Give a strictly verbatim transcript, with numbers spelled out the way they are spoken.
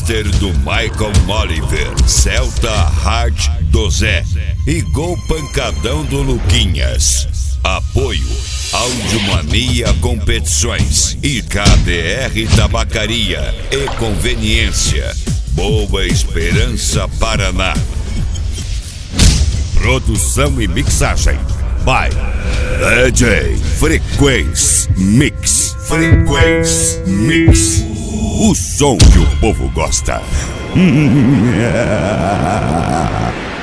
Master do Michael Oliver, Celta Hard do Zé e Gol Pancadão do Luquinhas. Apoio Audiomania Competições e K D R Tabacaria e Conveniência, Boa Esperança, Paraná. Produção e mixagem by D J Frequência Mix. Frequência Mix. O som que o povo gosta.